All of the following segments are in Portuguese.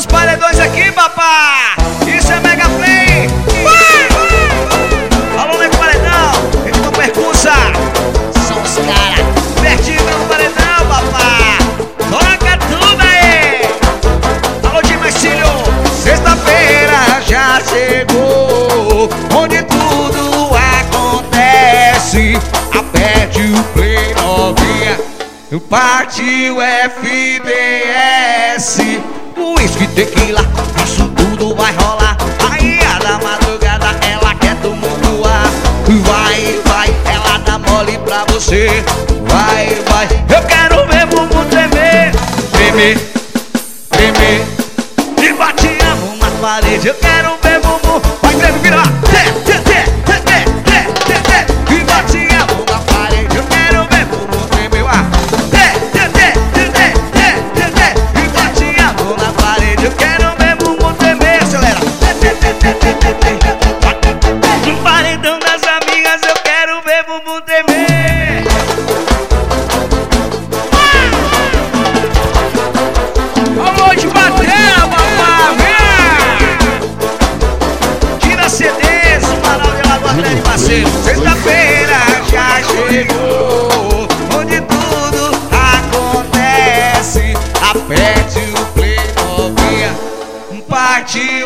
nos paredões aqui, papá. Isso é Mega Play. Alô, nego paredão. Eles não percussa. São os caras. Pertinho no paredão, papá. Toca tudo aí. Alô, de Marcílio. Sexta-feira já chegou, onde tudo acontece. Aperte o play, novinha. Partiu FDS. Whisky, tequila, isso tudo vai rolar. Aí a da madrugada, ela quer do mundo ar. Vai, ela dá mole pra você. Vai, eu quero ver bumbum tremer. Tremer. E bate a mão na parede. Eu quero ver bumbum. Vai, treme, vira lá. E bate a mão na parede. Eu quero ver bumbum tremer. E bate a mão na parede. Eu quero ver bumbum tremer. Acelera. No paredão das amigas eu quero ver bumbum tremer. Alô de bater, papá, tira CDs, o Maral de Lagoa Grande, parceiro. Sexta-feira já chegou, onde tudo acontece. Aperte o play, novinha. Partiu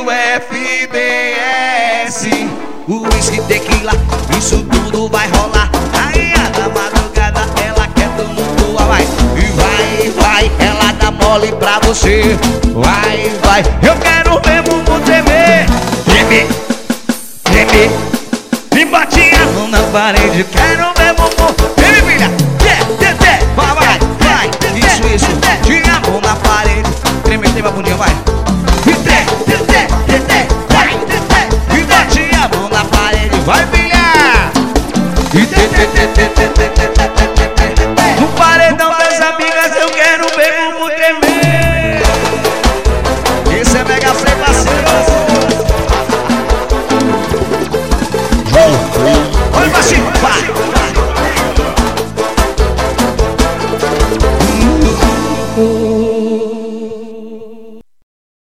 FDS. Whisky, tequila, isso tudo vai rolar. Aí a da madrugada, ela quer do mundo. Vai, ela dá mole pra você. Vai, eu quero ver bumbum tremer. Tremer. E bate a mão na parede. Quero ver bumbum. Treme, filha. Vai. Isso. Tira a mão na parede. Treme a bundinha, vai. E bate a mão na parede. Vai, filha. No paredão das amigas eu quero ver bumbum tremer. Isso é Mega Play, parceiro. Olha pra cima, vai.